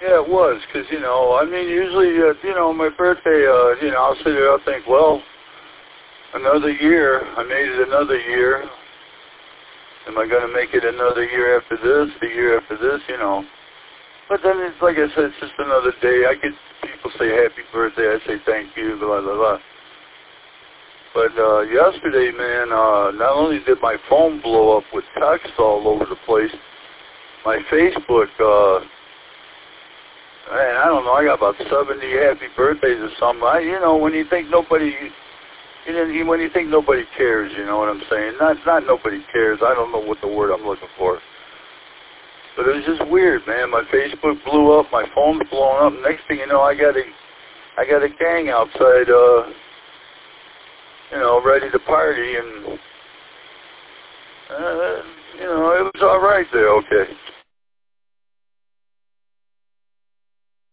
Yeah, it was, because, you know, I mean, usually, you know, my birthday, you know, I'll sit there, I'll think, well, another year, I made it another year. Am I going to make it another year after this, the year after this, you know? But then, it's like I said, it's just another day. I get people say happy birthday, I say thank you, blah, blah, blah. But yesterday, man, not only did my phone blow up with text all over the place, my Facebook, man, I don't know, I got about 70 happy birthdays or something. You know, when you think nobody, when you think nobody cares, you know what I'm saying? Not nobody cares. I don't know what the word I'm looking for. But it was just weird, man. My Facebook blew up, my phone's blowing up. Next thing you know, I got a gang outside, you know, ready to party, and you know, it was all right there. Okay.